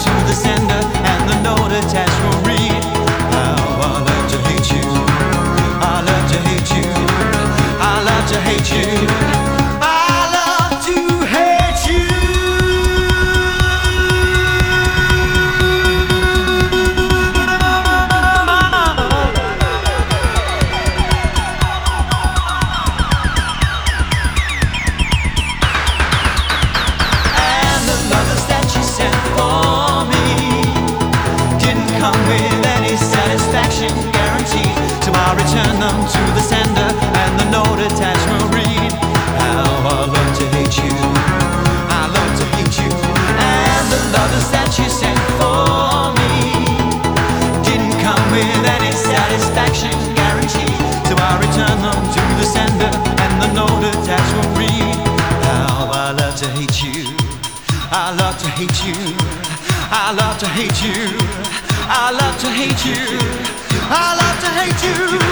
to the sender, and the note attached will read, how I love to hate you. I love to hate you. I love to hate you. Guaranteed, so I return them to the sender, and the note attached will read, how I love to hate you. I love to hate you. And the letters that you sent for me didn't come with any satisfaction guaranteed, so I return them to the sender, and the note attached will read, how I love to hate you. I love to hate you. I love to hate you. I love to hate you. I love to hate you.